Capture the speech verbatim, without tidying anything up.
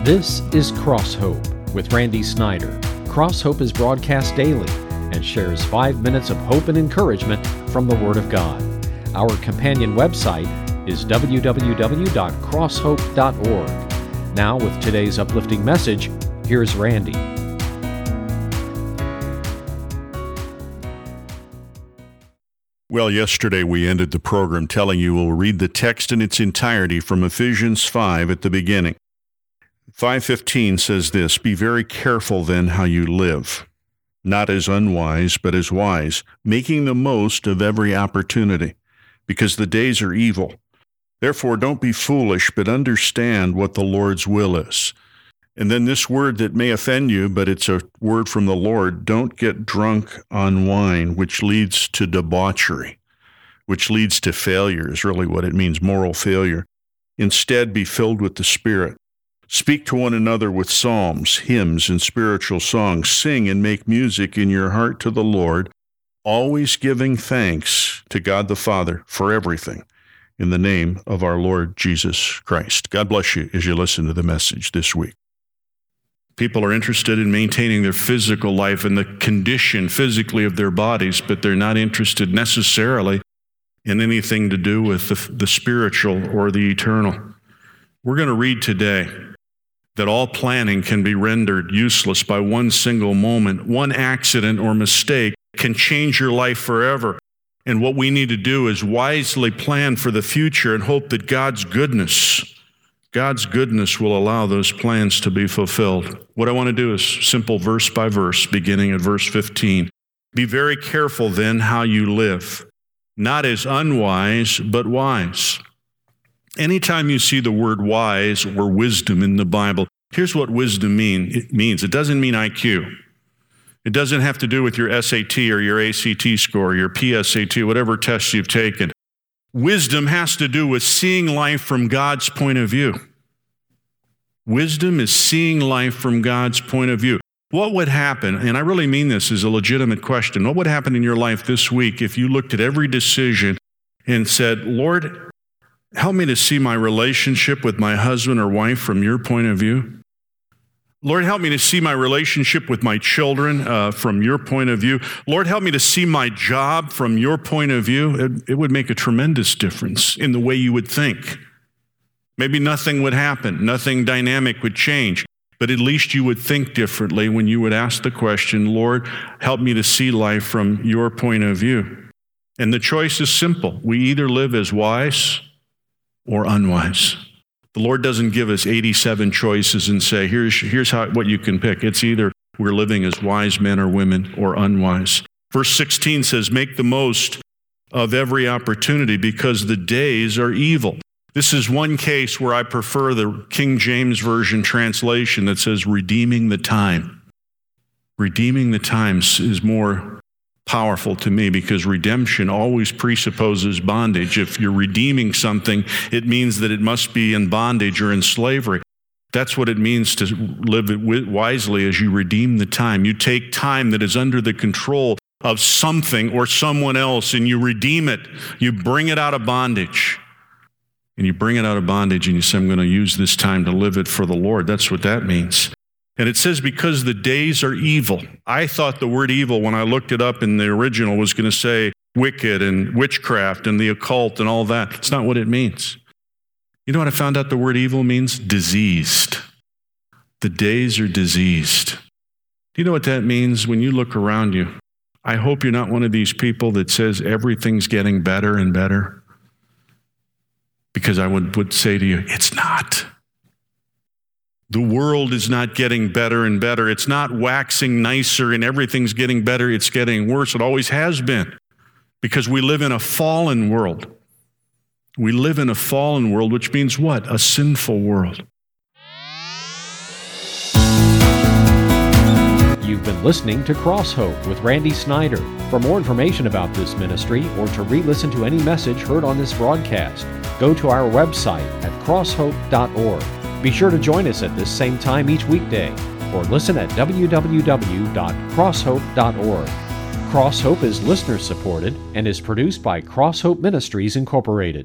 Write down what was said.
This is Cross Hope with Randy Snyder. Cross Hope is broadcast daily and shares five minutes of hope and encouragement from the Word of God. Our companion website is w w w dot cross hope dot org. Now, with today's uplifting message, here's Randy. Well, yesterday we ended the program telling you we'll read the text in its entirety from Ephesians five at the beginning. five fifteen says this, "Be very careful then how you live, not as unwise, but as wise, making the most of every opportunity, because the days are evil. Therefore don't be foolish, but understand what the Lord's will is." And then this word that may offend you, but it's a word from the Lord, don't get drunk on wine, which leads to debauchery, which leads to failure is really what it means, moral failure. Instead, be filled with the Spirit. Speak to one another with psalms, hymns, and spiritual songs. Sing and make music in your heart to the Lord, always giving thanks to God the Father for everything, in the name of our Lord Jesus Christ. God bless you as you listen to the message this week. People are interested in maintaining their physical life and the condition physically of their bodies, but they're not interested necessarily in anything to do with the, the spiritual or the eternal. We're going to read today that all planning can be rendered useless by one single moment. One accident or mistake can change your life forever. And what we need to do is wisely plan for the future and hope that God's goodness, God's goodness will allow those plans to be fulfilled. What I want to do is simple verse by verse, beginning at verse fifteen. Be very careful then how you live, not as unwise, but wise. Anytime you see the word wise or wisdom in the Bible, here's what wisdom mean. It means. It doesn't mean I Q. It doesn't have to do with your S A T or your A C T score, your P S A T, whatever tests you've taken. Wisdom has to do with seeing life from God's point of view. Wisdom is seeing life from God's point of view. What would happen, and I really mean this as a legitimate question, what would happen in your life this week if you looked at every decision and said, Lord, help me to see my relationship with my husband or wife from your point of view? Lord, help me to see my relationship with my children uh, from your point of view. Lord, help me to see my job from your point of view. It, it would make a tremendous difference in the way you would think. Maybe nothing would happen, nothing dynamic would change, but at least you would think differently when you would ask the question, Lord, help me to see life from your point of view. And the choice is simple. We either live as wise or unwise. The Lord doesn't give us eighty-seven choices and say, here's, here's how, what you can pick. It's either we're living as wise men or women or unwise. Verse sixteen says, make the most of every opportunity because the days are evil. This is one case where I prefer the King James Version translation that says redeeming the time. Redeeming the times is more powerful to me because redemption always presupposes bondage. If you're redeeming something, it means that it must be in bondage or in slavery. That's what it means to live wisely as you redeem the time. You take time that is under the control of something or someone else and you redeem it. You bring it out of bondage. And you bring it out of bondage and you say, I'm going to use this time to live it for the Lord. That's what that means. And it says, because the days are evil. I thought the word evil, when I looked it up in the original, was going to say wicked and witchcraft and the occult and all that. It's not what it means. You know what I found out the word evil means? Diseased. The days are diseased. Do you know what that means when you look around you? I hope you're not one of these people that says everything's getting better and better. Because I would, would say to you, it's not. The world is not getting better and better. It's not waxing nicer and everything's getting better. It's getting worse. It always has been because we live in a fallen world. We live in a fallen world, which means what? A sinful world. You've been listening to Cross Hope with Randy Snyder. For more information about this ministry or to re-listen to any message heard on this broadcast, go to our website at cross hope dot org. Be sure to join us at this same time each weekday or listen at w w w dot cross hope dot org. Cross Hope is listener supported and is produced by Cross Hope Ministries Incorporated.